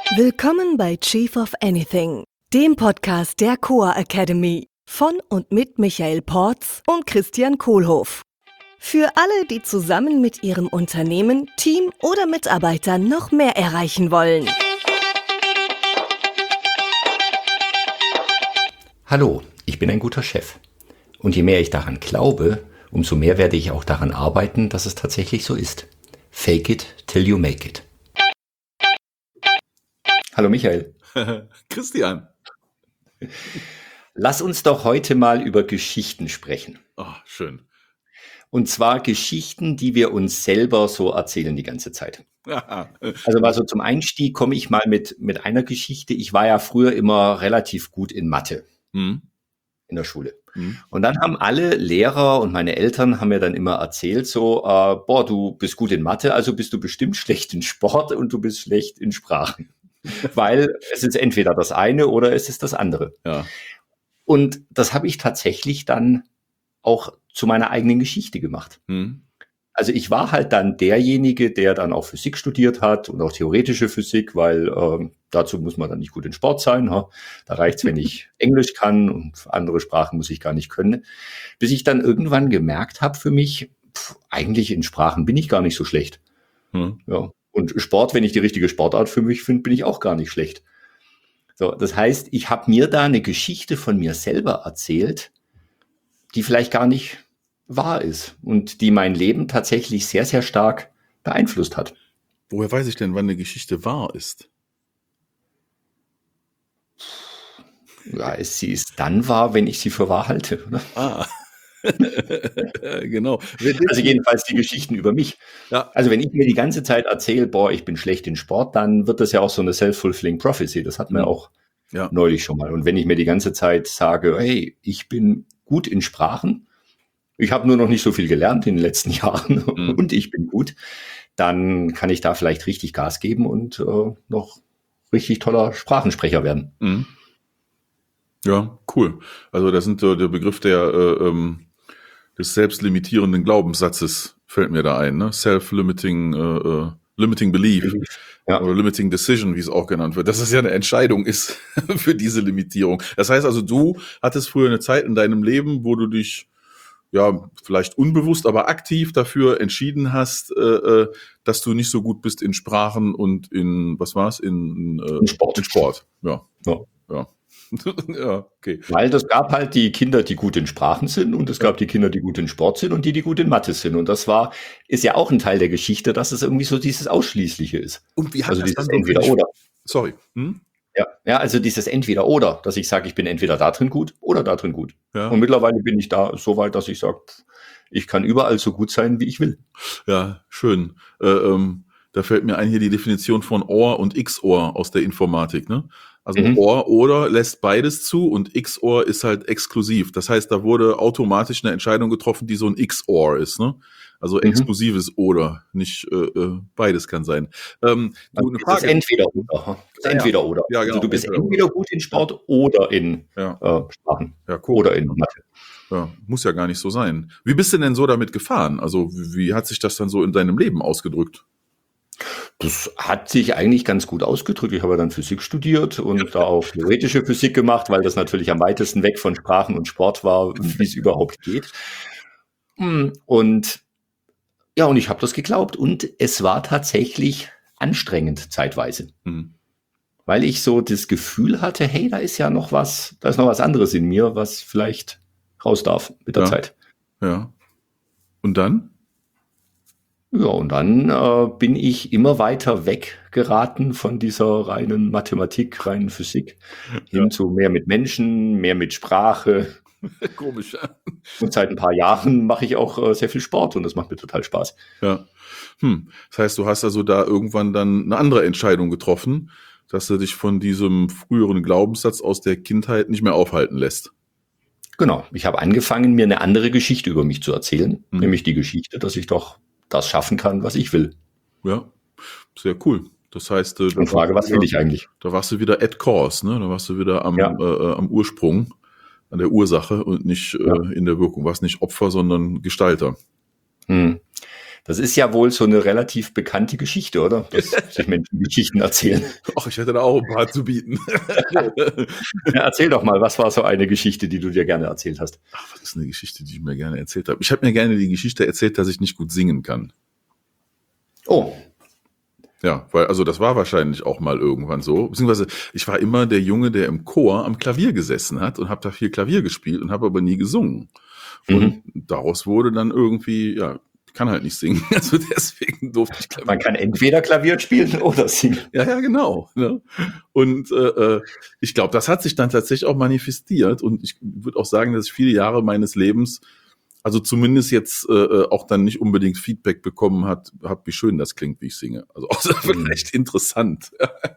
Willkommen bei Chief of Anything, dem Podcast der Coa Academy von und mit Michael Porz und Christian Kohlhoff. Für alle, die zusammen mit ihrem Unternehmen, Team oder Mitarbeitern noch mehr erreichen wollen. Hallo, ich bin ein guter Chef. Und je mehr ich daran glaube, umso mehr werde ich auch daran arbeiten, dass es tatsächlich so ist. Fake it till you make it. Hallo Michael. Christian. Lass uns doch heute mal über Geschichten sprechen. Oh, schön. Und zwar Geschichten, die wir uns selber so erzählen die ganze Zeit. Also mal so zum Einstieg komme ich mal mit einer Geschichte. Ich war ja früher immer relativ gut in Mathe in der Schule. Und dann haben alle Lehrer und meine Eltern haben mir dann immer erzählt so, du bist gut in Mathe, also bist du bestimmt schlecht in Sport und du bist schlecht in Sprachen. Weil es ist entweder das eine oder es ist das andere. Ja. Und das habe ich tatsächlich dann auch zu meiner eigenen Geschichte gemacht. Also ich war halt dann derjenige, der dann auch Physik studiert hat und auch theoretische Physik, weil dazu muss man dann nicht gut in Sport sein. Ha? Da reicht's, wenn ich Englisch kann und andere Sprachen muss ich gar nicht können. Bis ich dann irgendwann gemerkt habe für mich, eigentlich in Sprachen bin ich gar nicht so schlecht. Ja. Und Sport, wenn ich die richtige Sportart für mich finde, bin ich auch gar nicht schlecht. So, das heißt, ich habe mir da eine Geschichte von mir selber erzählt, die vielleicht gar nicht wahr ist und die mein Leben tatsächlich sehr, sehr stark beeinflusst hat. Woher weiß ich denn, wann eine Geschichte wahr ist? Ja, sie ist dann wahr, wenn ich sie für wahr halte. Oder? Genau. Also jedenfalls die Geschichten über mich. Ja. Also wenn ich mir die ganze Zeit erzähle, ich bin schlecht in Sport, dann wird das ja auch so eine self-fulfilling prophecy. Das hatten wir auch neulich schon mal. Und wenn ich mir die ganze Zeit sage, hey, ich bin gut in Sprachen, ich habe nur noch nicht so viel gelernt in den letzten Jahren und ich bin gut, dann kann ich da vielleicht richtig Gas geben und noch richtig toller Sprachensprecher werden. Ja, cool. Also das sind der Begriff des selbstlimitierenden Glaubenssatzes fällt mir da ein, ne? Self-limiting limiting belief oder limiting decision, wie es auch genannt wird. Dass es ja eine Entscheidung ist für diese Limitierung. Das heißt also, du hattest früher eine Zeit in deinem Leben, wo du dich vielleicht unbewusst, aber aktiv dafür entschieden hast, dass du nicht so gut bist in Sprachen und in Sport. In Sport, ja. Ja, okay. Weil das gab halt die Kinder, die gut in Sprachen sind und es gab die Kinder, die gut in Sport sind und die gut in Mathe sind. Und ist ja auch ein Teil der Geschichte, dass es irgendwie so dieses Ausschließliche ist. Und wie hat also das dieses dann Entweder-Oder. Sorry. Ja, also dieses Entweder-Oder, dass ich sage, ich bin entweder da drin gut oder da drin gut. Ja. Und mittlerweile bin ich da so weit, dass ich sage, ich kann überall so gut sein, wie ich will. Ja, schön. Da fällt mir ein hier die Definition von OR und XOR aus der Informatik, ne? Also OR oder lässt beides zu und XOR ist halt exklusiv. Das heißt, da wurde automatisch eine Entscheidung getroffen, die so ein XOR ist, ne? Also exklusives Oder, nicht beides kann sein. Eine Frage. Das Entweder-Oder. Entweder-Oder. Ja, genau. Also du bist entweder gut in Sport oder in Sprachen. Ja, cool. Oder in Mathe. Ja, muss ja gar nicht so sein. Wie bist du denn so damit gefahren? Also wie hat sich das dann so in deinem Leben ausgedrückt? Das hat sich eigentlich ganz gut ausgedrückt. Ich habe dann Physik studiert und da auch theoretische Physik gemacht, weil das natürlich am weitesten weg von Sprachen und Sport war, wie es überhaupt geht. Und ich habe das geglaubt. Und es war tatsächlich anstrengend zeitweise. Weil ich so das Gefühl hatte, hey, da ist noch was anderes in mir, was vielleicht raus darf mit der Zeit. Ja. Und dann? Ja, und dann bin ich immer weiter weggeraten von dieser reinen Mathematik, reinen Physik, hin zu mehr mit Menschen, mehr mit Sprache. Komisch. Und seit ein paar Jahren mache ich auch sehr viel Sport und das macht mir total Spaß. Ja. Das heißt, du hast also da irgendwann dann eine andere Entscheidung getroffen, dass du dich von diesem früheren Glaubenssatz aus der Kindheit nicht mehr aufhalten lässt. Genau. Ich habe angefangen, mir eine andere Geschichte über mich zu erzählen, nämlich die Geschichte, dass ich doch das schaffen kann, was ich will. Ja, sehr cool. Das heißt, und Frage, was will ich eigentlich? Da warst du wieder at cause, ne? Da warst du wieder am Ursprung, an der Ursache und nicht in der Wirkung. Warst nicht Opfer, sondern Gestalter. Das ist ja wohl so eine relativ bekannte Geschichte, oder? Dass sich Menschen Geschichten erzählen. Ach, ich hätte da auch ein paar zu bieten. Ja, erzähl doch mal, was war so eine Geschichte, die du dir gerne erzählt hast? Ach, was ist eine Geschichte, die ich mir gerne erzählt habe? Ich habe mir gerne die Geschichte erzählt, dass ich nicht gut singen kann. Oh. Ja, weil, also das war wahrscheinlich auch mal irgendwann so. Beziehungsweise ich war immer der Junge, der im Chor am Klavier gesessen hat und habe da viel Klavier gespielt und habe aber nie gesungen. Und daraus wurde dann irgendwie, ja, ich kann halt nicht singen, also deswegen durfte ich Klavier. Man kann entweder Klavier spielen oder singen. Ja, genau. Ne? Und ich glaube, das hat sich dann tatsächlich auch manifestiert und ich würde auch sagen, dass ich viele Jahre meines Lebens, also zumindest jetzt auch dann nicht unbedingt Feedback bekommen habe, wie schön das klingt, wie ich singe. Also außer vielleicht interessant.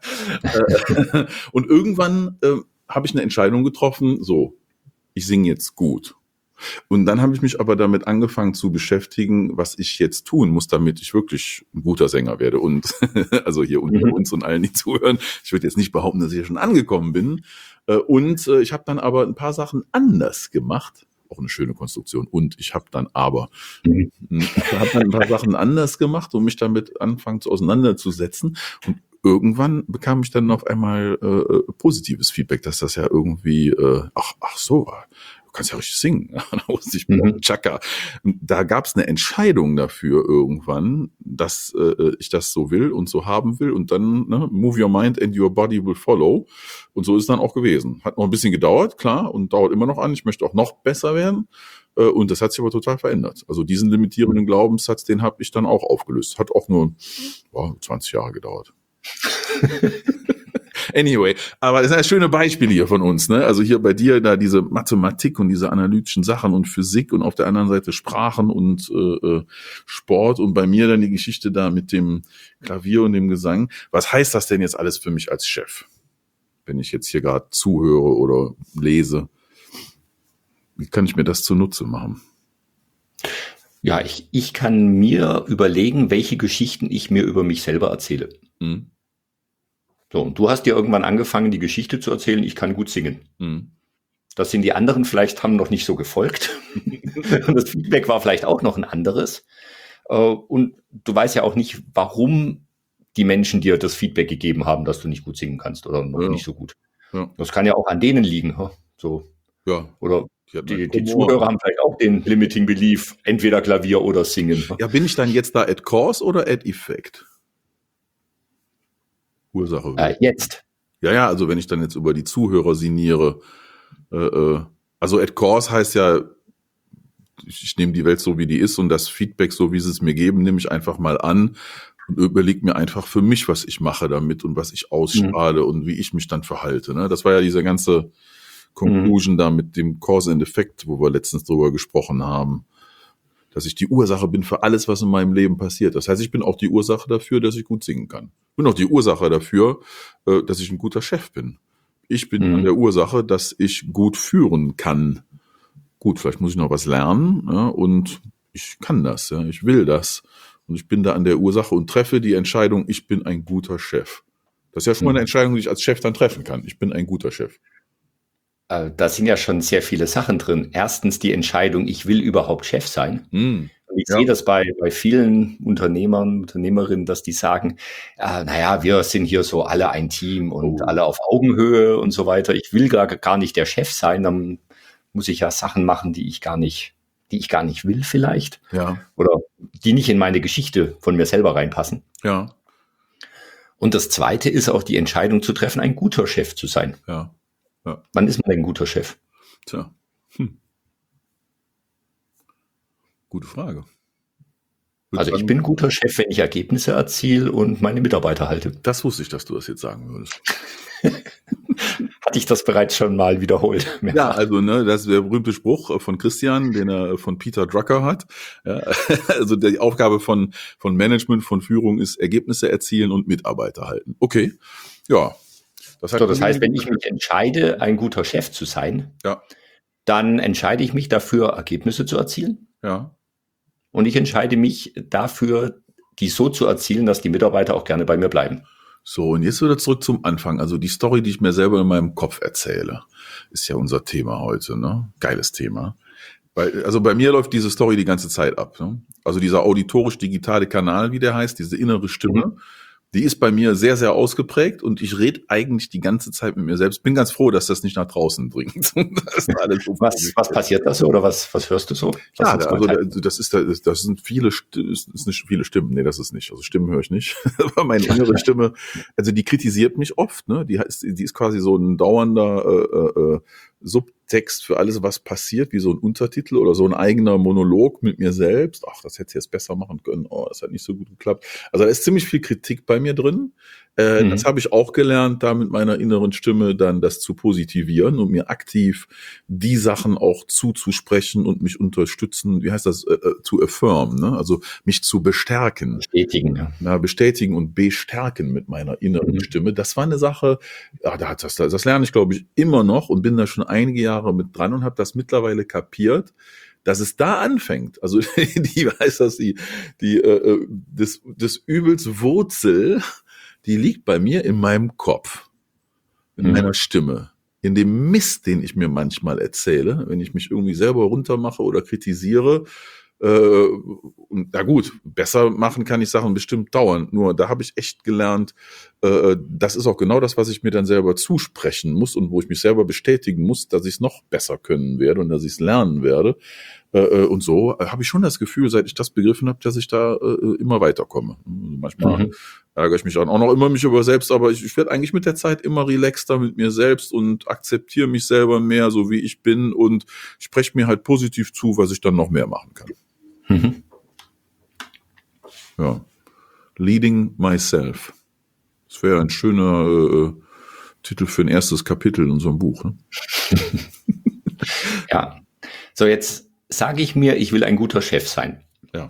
Und irgendwann habe ich eine Entscheidung getroffen, so, ich singe jetzt gut. Und dann habe ich mich aber damit angefangen zu beschäftigen, was ich jetzt tun muss, damit ich wirklich ein guter Sänger werde. Und also hier unter uns und allen, die zuhören, ich würde jetzt nicht behaupten, dass ich hier schon angekommen bin. Und ich habe dann aber ein paar Sachen anders gemacht. Auch eine schöne Konstruktion. Und ich habe dann aber ein paar Sachen anders gemacht und mich damit anfangen zu auseinanderzusetzen. Und irgendwann bekam ich dann auf einmal positives Feedback, dass das ja irgendwie, ach so, du kannst ja richtig singen. Da wusste ich, Chaka. Da gab es eine Entscheidung dafür irgendwann, dass ich das so will und so haben will. Und dann, ne, move your mind and your body will follow. Und so ist es dann auch gewesen. Hat noch ein bisschen gedauert, klar, und dauert immer noch an. Ich möchte auch noch besser werden. Und das hat sich aber total verändert. Also diesen limitierenden Glaubenssatz, den habe ich dann auch aufgelöst. Hat auch nur 20 Jahre gedauert. Anyway, aber das sind ja schöne Beispiele hier von uns, ne? Also hier bei dir da diese Mathematik und diese analytischen Sachen und Physik und auf der anderen Seite Sprachen und Sport und bei mir dann die Geschichte da mit dem Klavier und dem Gesang. Was heißt das denn jetzt alles für mich als Chef? Wenn ich jetzt hier gerade zuhöre oder lese, wie kann ich mir das zunutze machen? Ja, ich kann mir überlegen, welche Geschichten ich mir über mich selber erzähle. So, und du hast dir irgendwann angefangen, die Geschichte zu erzählen, ich kann gut singen. Das sind die anderen vielleicht, haben noch nicht so gefolgt. Und das Feedback war vielleicht auch noch ein anderes. Und du weißt ja auch nicht, warum die Menschen dir das Feedback gegeben haben, dass du nicht gut singen kannst oder noch nicht so gut. Ja. Das kann ja auch an denen liegen. So. Ja. Oder die Zuhörer haben vielleicht auch den Limiting Belief, entweder Klavier oder Singen. Ja, bin ich dann jetzt da at Cause oder at Effect? Ursache. Jetzt. Ja, also wenn ich dann jetzt über die Zuhörer sinniere, also at Cause heißt ja, ich nehme die Welt so, wie die ist und das Feedback, so wie sie es mir geben, nehme ich einfach mal an und überlege mir einfach für mich, was ich mache damit und was ich ausstrahle und wie ich mich dann verhalte. Ne? Das war ja diese ganze Conclusion da mit dem Cause and Effect, wo wir letztens drüber gesprochen haben, dass ich die Ursache bin für alles, was in meinem Leben passiert. Das heißt, ich bin auch die Ursache dafür, dass ich gut singen kann. Ich bin auch die Ursache dafür, dass ich ein guter Chef bin. Ich bin an der Ursache, dass ich gut führen kann. Gut, vielleicht muss ich noch was lernen, ja, und ich kann das, ja, ich will das. Und ich bin da an der Ursache und treffe die Entscheidung, ich bin ein guter Chef. Das ist ja schon mal eine Entscheidung, die ich als Chef dann treffen kann. Ich bin ein guter Chef. Da sind ja schon sehr viele Sachen drin. Erstens die Entscheidung, ich will überhaupt Chef sein. Und ich sehe das bei vielen Unternehmern, Unternehmerinnen, dass die sagen, naja, wir sind hier so alle ein Team und alle auf Augenhöhe und so weiter. Ich will gar nicht der Chef sein, dann muss ich ja Sachen machen, die ich gar nicht will vielleicht. Ja. Oder die nicht in meine Geschichte von mir selber reinpassen. Ja. Und das Zweite ist auch die Entscheidung zu treffen, ein guter Chef zu sein. Ja. Ja. Wann ist man denn ein guter Chef? Tja. Gute Frage. Also ich bin ein guter Chef, wenn ich Ergebnisse erziele und meine Mitarbeiter halte. Das wusste ich, dass du das jetzt sagen würdest. Hatte ich das bereits schon mal wiederholt? Ja, also das ist der berühmte Spruch von Christian, den er von Peter Drucker hat. Ja, also die Aufgabe von Management, von Führung ist Ergebnisse erzielen und Mitarbeiter halten. Okay, ja. Das heißt, wenn ich mich entscheide, ein guter Chef zu sein, dann entscheide ich mich dafür, Ergebnisse zu erzielen. Ja. Und ich entscheide mich dafür, die so zu erzielen, dass die Mitarbeiter auch gerne bei mir bleiben. So, und jetzt wieder zurück zum Anfang. Also die Story, die ich mir selber in meinem Kopf erzähle, ist ja unser Thema heute, ne? Geiles Thema. Also bei mir läuft diese Story die ganze Zeit ab. Ne? Also dieser auditorisch-digitale Kanal, wie der heißt, diese innere Stimme, die ist bei mir sehr, sehr ausgeprägt und ich rede eigentlich die ganze Zeit mit mir selbst. Bin ganz froh, dass das nicht nach draußen dringt. Das ist alles so was passiert da so oder was hörst du so? Ja, also das sind viele Stimmen. Nee, das ist nicht. Also Stimmen höre ich nicht. Aber meine innere Stimme, also die kritisiert mich oft. Ne? Die ist quasi so ein dauernder Subtext für alles, was passiert, wie so ein Untertitel oder so ein eigener Monolog mit mir selbst. Ach, das hätte ich jetzt besser machen können. Oh, das hat nicht so gut geklappt. Also da ist ziemlich viel Kritik bei mir drin. Das habe ich auch gelernt, da mit meiner inneren Stimme dann das zu positivieren und mir aktiv die Sachen auch zuzusprechen und mich unterstützen. Wie heißt das? To affirm, ne? Also mich zu bestärken. Bestätigen. Ja, bestätigen und bestärken mit meiner inneren Stimme. Das war eine Sache, ja, das lerne ich, glaube ich, immer noch und bin da schon einige Jahre mit dran und habe das mittlerweile kapiert, dass es da anfängt. Also des Übels Wurzel, die liegt bei mir in meinem Kopf, in meiner Stimme, in dem Mist, den ich mir manchmal erzähle, wenn ich mich irgendwie selber runtermache oder kritisiere. Und na gut, besser machen kann ich Sachen bestimmt dauernd. Nur da habe ich echt gelernt, das ist auch genau das, was ich mir dann selber zusprechen muss und wo ich mich selber bestätigen muss, dass ich es noch besser können werde und dass ich es lernen werde. Und so habe ich schon das Gefühl, seit ich das begriffen habe, dass ich da immer weiterkomme. Manchmal ärgere ich mich auch noch immer mich über selbst, aber ich werde eigentlich mit der Zeit immer relaxter mit mir selbst und akzeptiere mich selber mehr, so wie ich bin und spreche mir halt positiv zu, was ich dann noch mehr machen kann. Ja. Leading Myself. Das wäre ein schöner Titel für ein erstes Kapitel in unserem Buch. Ne? Ja. So, jetzt sage ich mir, ich will ein guter Chef sein. Ja.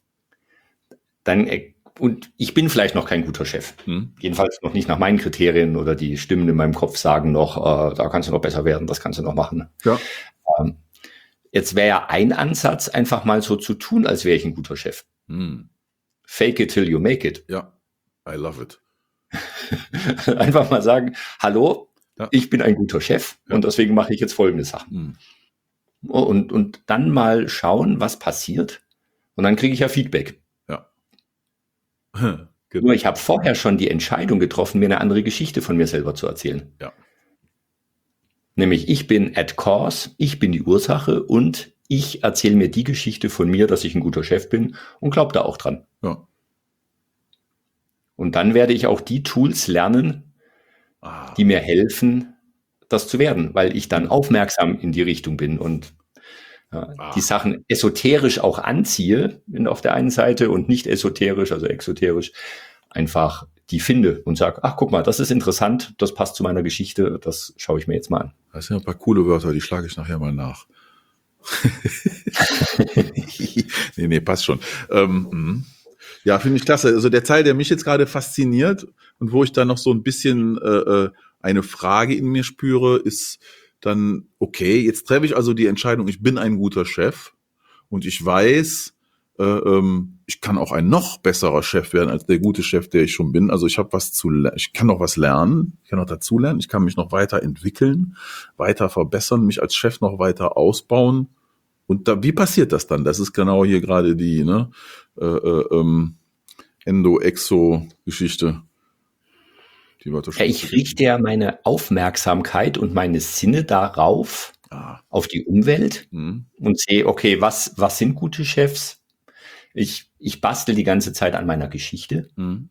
Und ich bin vielleicht noch kein guter Chef. Jedenfalls noch nicht nach meinen Kriterien oder die Stimmen in meinem Kopf sagen noch, da kannst du noch besser werden, das kannst du noch machen. Ja. Jetzt wäre ja ein Ansatz, einfach mal so zu tun, als wäre ich ein guter Chef. Fake it till you make it. Ja, I love it. Einfach mal sagen, hallo, ich bin ein guter Chef und deswegen mache ich jetzt folgende Sachen. Und dann mal schauen, was passiert. Und dann kriege ich ja Feedback. Ja. Genau. Nur ich habe vorher schon die Entscheidung getroffen, mir eine andere Geschichte von mir selber zu erzählen. Ja. Nämlich ich bin at cause, ich bin die Ursache und ich erzähle mir die Geschichte von mir, dass ich ein guter Chef bin und glaube da auch dran. Ja. Und dann werde ich auch die Tools lernen, die mir helfen, das zu werden, weil ich dann aufmerksam in die Richtung bin und die Sachen esoterisch auch anziehe auf der einen Seite und nicht esoterisch, also exoterisch, einfach die finde und sage, ach guck mal, das ist interessant, das passt zu meiner Geschichte, das schaue ich mir jetzt mal an. Das sind ein paar coole Wörter, die schlage ich nachher mal nach. nee, passt schon. Ja, finde ich klasse. Also der Teil, der mich jetzt gerade fasziniert und wo ich dann noch so ein bisschen eine Frage in mir spüre, ist dann, okay, jetzt treffe ich also die Entscheidung, ich bin ein guter Chef und ich weiß, ich kann auch ein noch besserer Chef werden als der gute Chef, der ich schon bin. Also ich habe ich kann noch was lernen, ich kann noch dazulernen, ich kann mich noch weiter entwickeln, weiter verbessern, mich als Chef noch weiter ausbauen. Und wie passiert das dann? Das ist genau hier gerade die Endo-Exo-Geschichte. Ich richte ja meine Aufmerksamkeit und meine Sinne darauf, auf die Umwelt und sehe, okay, was sind gute Chefs? Ich bastel die ganze Zeit an meiner Geschichte,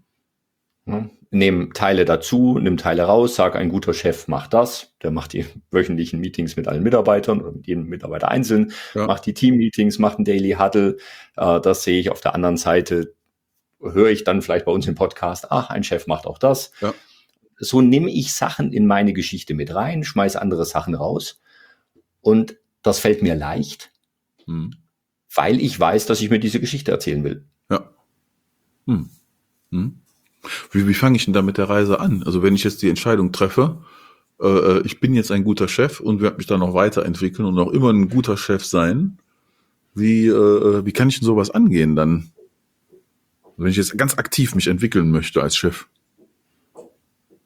nehme Teile dazu, nehme Teile raus, sage, ein guter Chef macht das, der macht die wöchentlichen Meetings mit allen Mitarbeitern oder mit jedem Mitarbeiter einzeln, macht die Team-Meetings, macht ein Daily Huddle, das sehe ich auf der anderen Seite, höre ich dann vielleicht bei uns im Podcast, ach, ein Chef macht auch das. Ja. So nehme ich Sachen in meine Geschichte mit rein, schmeiße andere Sachen raus und das fällt mir leicht, weil ich weiß, dass ich mir diese Geschichte erzählen will. Ja. Wie fange ich denn da mit der Reise an? Also wenn ich jetzt die Entscheidung treffe, ich bin jetzt ein guter Chef und werde mich dann noch weiterentwickeln und auch immer ein guter Chef sein, wie kann ich denn sowas angehen dann? Wenn ich jetzt ganz aktiv mich entwickeln möchte als Chef.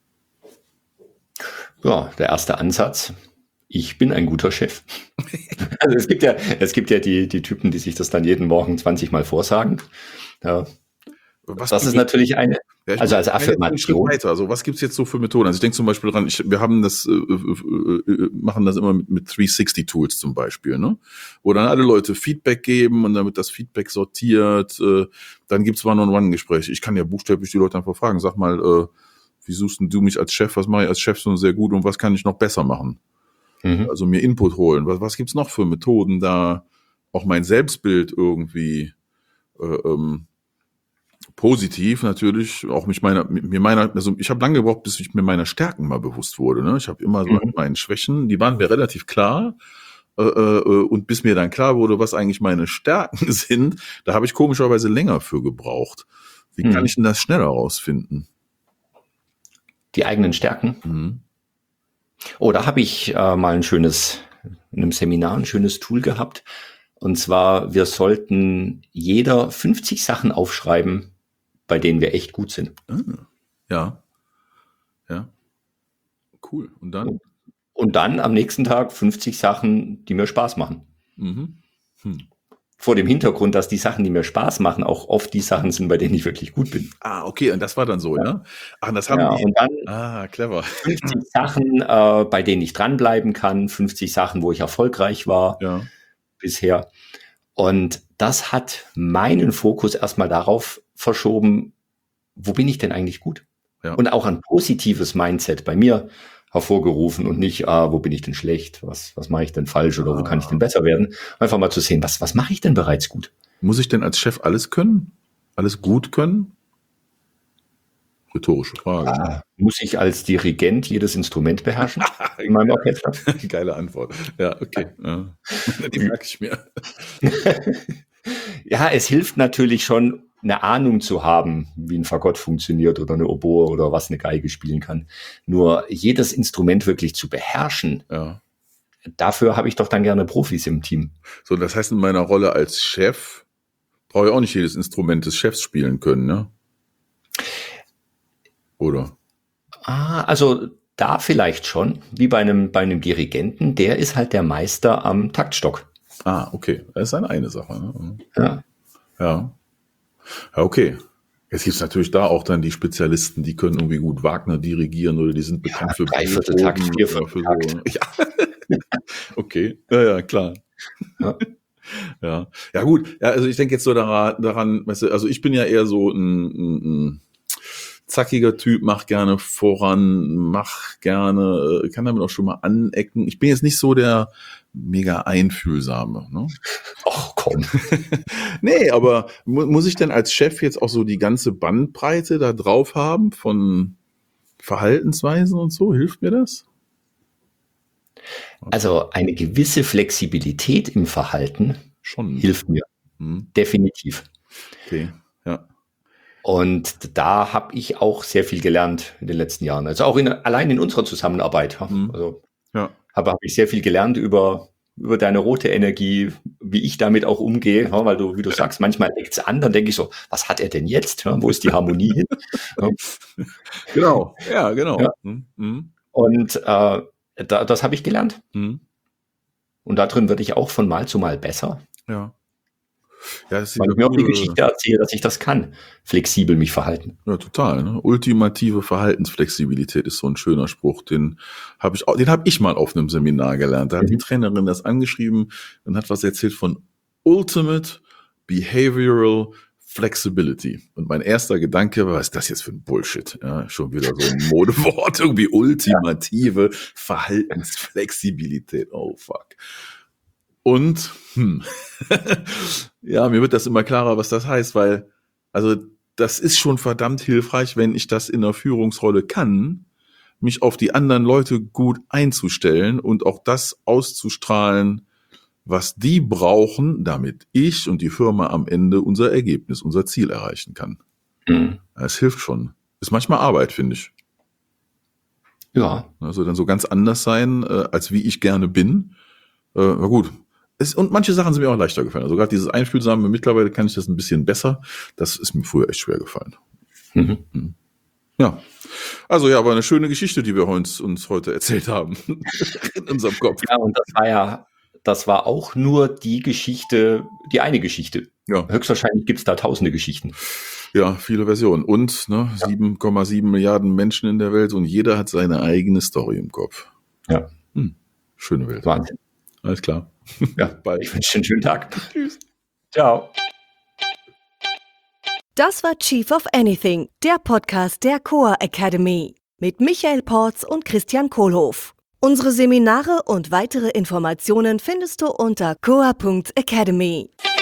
Ja, der erste Ansatz. Ich bin ein guter Chef. Also es gibt ja die Typen, die sich das dann jeden Morgen 20 Mal vorsagen. Ja. Das ist natürlich eine, ja, also als Affirmation. Weiter. Also was gibt's jetzt so für Methoden? Also ich denke zum Beispiel dran, wir haben das, machen das immer mit 360 Tools zum Beispiel, ne? Wo dann alle Leute Feedback geben und dann wird das Feedback sortiert. Dann gibt's One-on-One-Gespräche. Ich kann ja buchstäblich die Leute einfach fragen, sag mal, wie suchst denn du mich als Chef? Was mache ich als Chef so sehr gut und was kann ich noch besser machen? Also mir Input holen. Was gibt's noch für Methoden, da auch mein Selbstbild irgendwie positiv natürlich auch also ich habe lange gebraucht, bis ich mir meiner Stärken mal bewusst wurde. Ne? Ich habe immer so meinen Schwächen, die waren mir relativ klar. Und bis mir dann klar wurde, was eigentlich meine Stärken sind, da habe ich komischerweise länger für gebraucht. Wie kann ich denn das schneller rausfinden? Die eigenen Stärken? Oh, da habe ich mal in einem Seminar ein schönes Tool gehabt. Und zwar, wir sollten jeder 50 Sachen aufschreiben, bei denen wir echt gut sind. Ja. Cool. Und dann? Und dann am nächsten Tag 50 Sachen, die mir Spaß machen. Vor dem Hintergrund, dass die Sachen, die mir Spaß machen, auch oft die Sachen sind, bei denen ich wirklich gut bin. Ah, okay. Und das war dann so, ja? Ach, das haben die. Und dann clever. 50 Sachen, bei denen ich dranbleiben kann, 50 Sachen, wo ich erfolgreich war bisher. Und das hat meinen Fokus erstmal darauf verschoben, wo bin ich denn eigentlich gut? Ja. Und auch ein positives Mindset bei mir hervorgerufen und nicht, wo bin ich denn schlecht? Was mache ich denn falsch oder wo kann ich denn besser werden? Einfach mal zu sehen, was mache ich denn bereits gut? Muss ich denn als Chef alles können? Alles gut können? Rhetorische Frage. Ne? Muss ich als Dirigent jedes Instrument beherrschen in meinem Orchester? Geile Antwort. Ja, okay. Ja. Die merke ich mir. Ja, es hilft natürlich schon, eine Ahnung zu haben, wie ein Fagott funktioniert oder eine Oboe oder was eine Geige spielen kann. Nur jedes Instrument wirklich zu beherrschen, dafür habe ich doch dann gerne Profis im Team. So, das heißt, in meiner Rolle als Chef brauche ich auch nicht jedes Instrument des Chefs spielen können, ne? Oder? Also da vielleicht schon, wie bei einem Dirigenten, der ist halt der Meister am Taktstock. Okay. Das ist eine Sache. Ne? Ja. Ja, okay. Jetzt gibt's natürlich da auch dann die Spezialisten, die können irgendwie gut Wagner dirigieren oder die sind bekannt für Dreivierteltakt, Viervierteltakt. So. Ja. Okay, ja, klar. Ja, gut. Ja, also ich denke jetzt so daran, weißt du, also ich bin ja eher so ein zackiger Typ, mach gerne voran, kann damit auch schon mal anecken. Ich bin jetzt nicht so der mega Einfühlsame, ne? Ach komm. Nee, aber muss ich denn als Chef jetzt auch so die ganze Bandbreite da drauf haben von Verhaltensweisen und so? Hilft mir das? Also eine gewisse Flexibilität im Verhalten hilft mir. Definitiv. Okay, ja. Und da habe ich auch sehr viel gelernt in den letzten Jahren. Also auch allein in unserer Zusammenarbeit. Also habe ich sehr viel gelernt über deine rote Energie, wie ich damit auch umgehe, weil du, wie du sagst, manchmal eckt's an, dann denke ich so, was hat er denn jetzt? Wo ist die Harmonie hin? Genau, ja, genau. Ja. Und das habe ich gelernt. Und darin werde ich auch von Mal zu Mal besser. Ja. Ja, das ist weil ich mir auch die Geschichte erzähle, dass ich das kann, flexibel mich verhalten. Ja, total. Ne? Ultimative Verhaltensflexibilität ist so ein schöner Spruch. Den habe ich mal auf einem Seminar gelernt. Da hat die Trainerin das angeschrieben und hat was erzählt von Ultimate Behavioral Flexibility. Und mein erster Gedanke war, was ist das jetzt für ein Bullshit? Ja, schon wieder so ein Modewort, irgendwie ultimative Verhaltensflexibilität. Oh, fuck. Und ja, mir wird das immer klarer, was das heißt, weil, also das ist schon verdammt hilfreich, wenn ich das in der Führungsrolle kann, mich auf die anderen Leute gut einzustellen und auch das auszustrahlen, was die brauchen, damit ich und die Firma am Ende unser Ergebnis, unser Ziel erreichen kann. Es hilft schon. Ist manchmal Arbeit, finde ich. Ja. Also dann so ganz anders sein, als wie ich gerne bin. Na gut. Und manche Sachen sind mir auch leichter gefallen. Also gerade dieses Einfühlsame, mittlerweile kann ich das ein bisschen besser. Das ist mir früher echt schwer gefallen. Ja. Also ja, aber eine schöne Geschichte, die wir uns heute erzählt haben. In unserem Kopf. Ja, und das war ja das war auch nur die eine Geschichte. Ja. Höchstwahrscheinlich gibt es da tausende Geschichten. Ja, viele Versionen. Und 7,7 Milliarden Menschen in der Welt und jeder hat seine eigene Story im Kopf. Ja. Schöne Welt. Wahnsinn. Alles klar. Ja, bald. Ich wünsche dir einen schönen Tag. Tschüss. Ciao. Das war Chief of Anything, der Podcast der Coa Academy mit Michael Porz und Christian Kohlhoff. Unsere Seminare und weitere Informationen findest du unter coa.academy.